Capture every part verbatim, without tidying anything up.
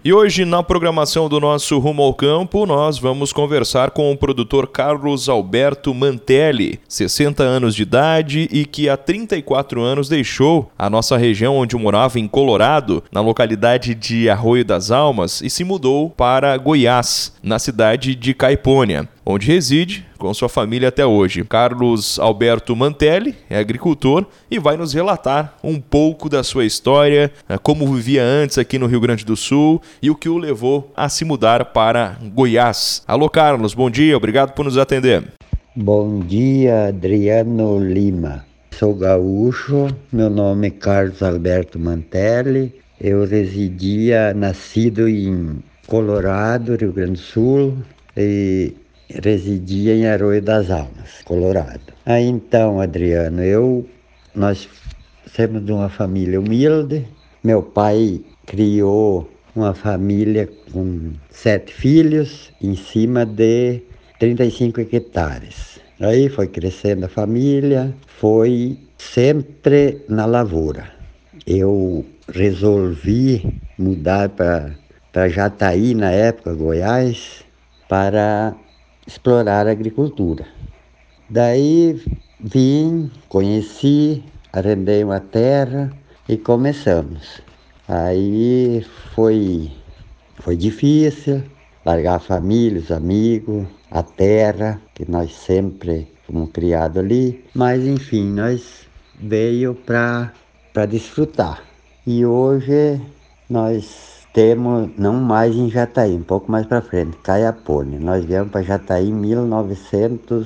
E hoje, na programação do nosso Rumo ao Campo, nós vamos conversar com o produtor Carlos Alberto Mantelli, sessenta anos de idade e que há trinta e quatro anos deixou a nossa região onde morava, em Colorado, na localidade de Arroio das Almas, e se mudou para Goiás, na cidade de Caipônia, onde reside com sua família até hoje. Carlos Alberto Mantelli é agricultor e vai nos relatar um pouco da sua história, como vivia antes aqui no Rio Grande do Sul e o que o levou a se mudar para Goiás. Alô, Carlos, bom dia, obrigado por nos atender. Bom dia, Adriano Lima. Sou gaúcho, meu nome é Carlos Alberto Mantelli. Eu residia, nascido em Colorado, Rio Grande do Sul, e residia em Arroio das Almas, Colorado. Aí então, Adriano, eu, nós somos de uma família humilde. Meu pai criou uma família com sete filhos em cima de trinta e cinco hectares. Aí foi crescendo a família, foi sempre na lavoura. Eu resolvi mudar para Jataí, na época, Goiás, para explorar a agricultura. Daí vim, conheci, arrendei uma terra e começamos. Aí foi, foi difícil largar a família, os amigos, a terra, que nós sempre fomos criados ali. Mas enfim, nós veio para para desfrutar. E hoje nós temos, não mais em Jataí, um pouco mais para frente, Caiapônia. Nós viemos para Jataí em mil novecentos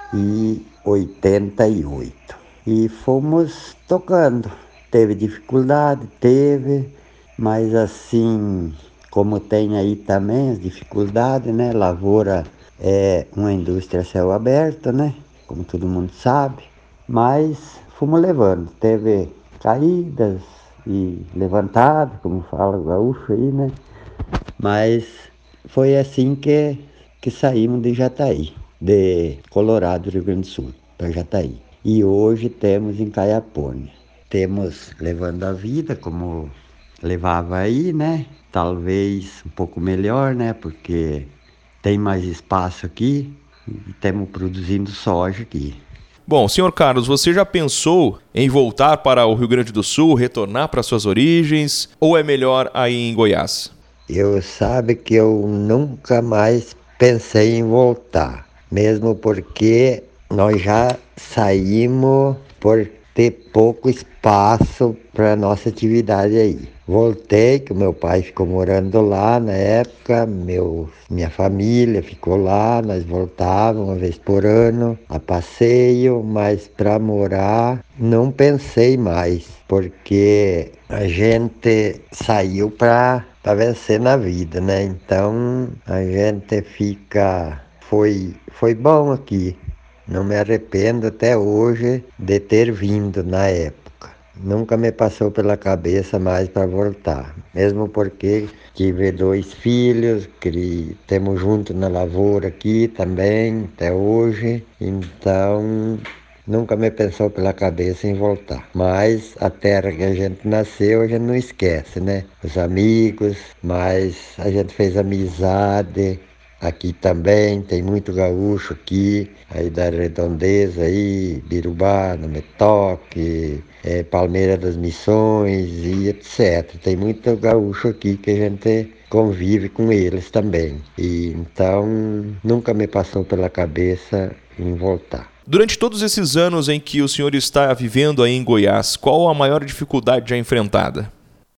e oitenta e oito e fomos tocando. Teve dificuldade, teve, mas assim, como tem aí também as dificuldades, né? Lavoura é uma indústria a céu aberto, né? Como todo mundo sabe, mas fomos levando. Teve caídas e levantadas, como fala o gaúcho aí, né? Mas foi assim que, que saímos de Jataí, de Colorado, Rio Grande do Sul, para Jataí. E hoje temos em Caiapônia. Temos levando a vida como levava aí, né? Talvez um pouco melhor, né? Porque tem mais espaço aqui e estamos produzindo soja aqui. Bom, senhor Carlos, você já pensou em voltar para o Rio Grande do Sul, retornar para suas origens, ou é melhor aí em Goiás? Eu sabe que eu nunca mais pensei em voltar, mesmo porque nós já saímos por ter pouco espaço para nossa atividade aí. Voltei, que o meu pai ficou morando lá na época, meu, minha família ficou lá, nós voltávamos uma vez por ano a passeio, mas para morar não pensei mais, porque a gente saiu para para vencer na vida, né? Então a gente fica, foi, foi bom aqui. Não me arrependo até hoje de ter vindo na época. Nunca me passou pela cabeça mais para voltar. Mesmo porque tive dois filhos, que temos junto na lavoura aqui também, até hoje. Então, nunca me passou pela cabeça em voltar. Mas a terra que a gente nasceu, a gente não esquece, né? Os amigos, mas a gente fez amizade. Aqui também tem muito gaúcho aqui, aí da Redondeza, aí, Birubá, no Metoque, é, Palmeira das Missões e etcétera. Tem muito gaúcho aqui que a gente convive com eles também. E então nunca me passou pela cabeça em voltar. Durante todos esses anos em que o senhor está vivendo aí em Goiás, qual a maior dificuldade já enfrentada?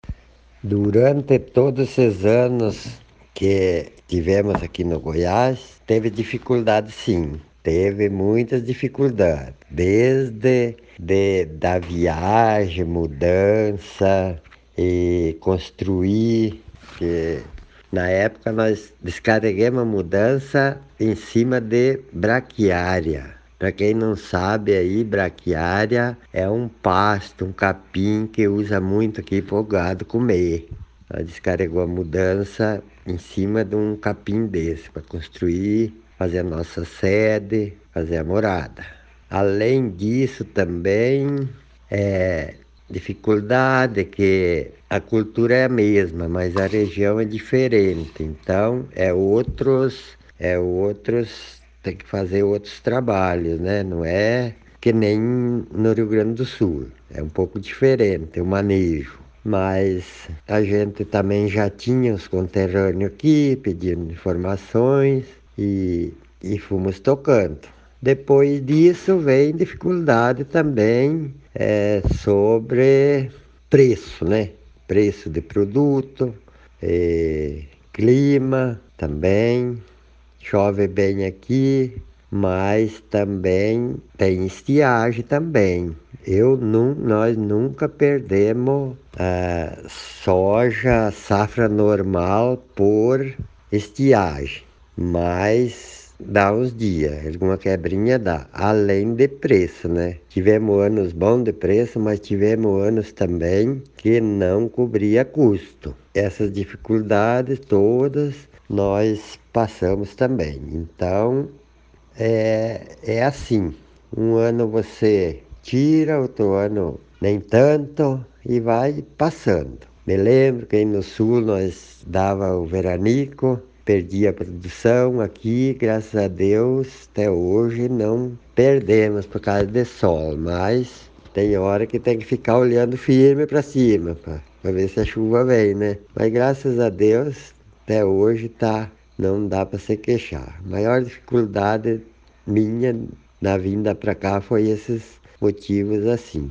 Durante todos esses anos que tivemos aqui no Goiás, teve dificuldade sim, teve muitas dificuldades, desde de, da viagem, mudança e construir, que na época nós descarregamos a mudança em cima de braquiária. Para quem não sabe aí, braquiária é um pasto, um capim que usa muito aqui para o gado comer. Ela descarregou a mudança em cima de um capim desse para construir, fazer a nossa sede, fazer a morada. Além disso também, é, dificuldade que a cultura é a mesma, mas a região é diferente. Então, é outros, é outros, tem que fazer outros trabalhos, né? Não é que nem no Rio Grande do Sul. É um pouco diferente o manejo. Mas a gente também já tinha os conterrâneos aqui, pedindo informações e, e fomos tocando. Depois disso vem dificuldade também é, sobre preço, né? Preço de produto, é, clima também, chove bem aqui, mas também tem estiagem também. Eu nu, nós nunca perdemos a soja safra normal por estiagem, mas dá uns dias, alguma quebrinha dá, além de preço, né? Tivemos anos bons de preço, mas tivemos anos também que não cobria custo. Essas dificuldades todas nós passamos também. Então, é, é assim, um ano você tira, outro ano nem tanto e vai passando. Me lembro que aí no sul nós dava o veranico, perdia a produção aqui, graças a Deus, até hoje não perdemos por causa de sol, mas tem hora que tem que ficar olhando firme para cima, para ver se a chuva vem, né? Mas graças a Deus, até hoje tá, não dá para se queixar. A maior dificuldade minha na vinda para cá foi esses motivos assim.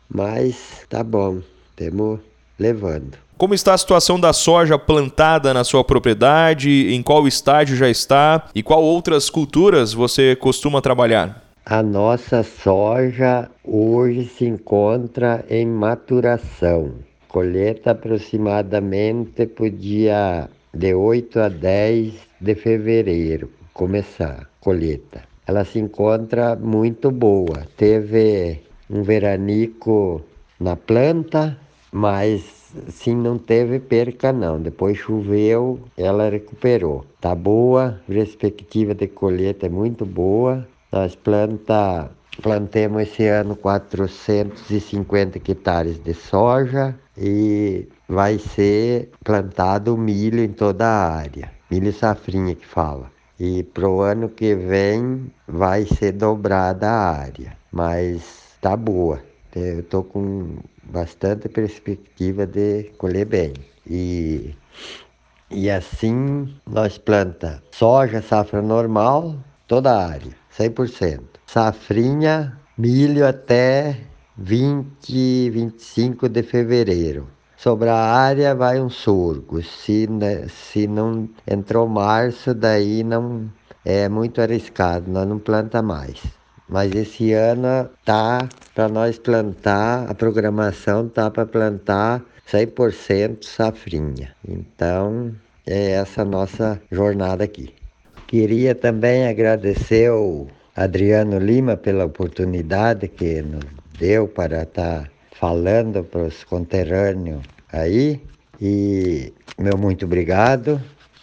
Mas tá bom, estamos levando. Como está a situação da soja plantada na sua propriedade? Em qual estágio já está? E qual outras culturas você costuma trabalhar? A nossa soja hoje se encontra em maturação. Colheita aproximadamente para o dia de oito a dez de fevereiro, começar a colheita. Ela se encontra muito boa. Teve um veranico na planta, mas sim, não teve perca não. Depois choveu, ela recuperou. Tá boa, perspectiva de colheita é muito boa. Nós planta, plantemos esse ano quatrocentos e cinquenta hectares de soja e vai ser plantado milho em toda a área. Milho safrinha que fala. E pro ano que vem vai ser dobrada a área. Mas tá boa. Eu tô com bastante perspectiva de colher bem. E, e assim nós plantamos soja, safra normal, toda a área, cem por cento. Safrinha, milho até vinte, vinte e cinco de fevereiro. Sobrar a área vai um sorgo. Se, né, se não entrou março, daí não é muito arriscado, nós não planta mais. Mas esse ano tá para nós plantar, a programação tá para plantar cem por cento safrinha. Então, é essa nossa jornada aqui. Queria também agradecer ao Adriano Lima pela oportunidade que nos deu para estar falando para os conterrâneos aí. E meu muito obrigado.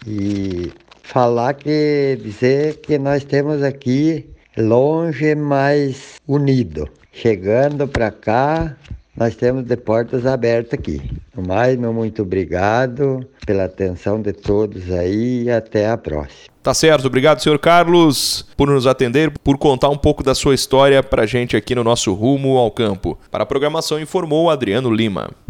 E falar que, dizer que nós temos aqui longe, mas unido. Chegando para cá, nós temos de portas abertas aqui. No mais, meu muito obrigado pela atenção de todos aí e até a próxima. Tá certo, obrigado, senhor Carlos, por nos atender, por contar um pouco da sua história pra gente aqui no nosso Rumo ao Campo. Para a programação informou Adriano Lima.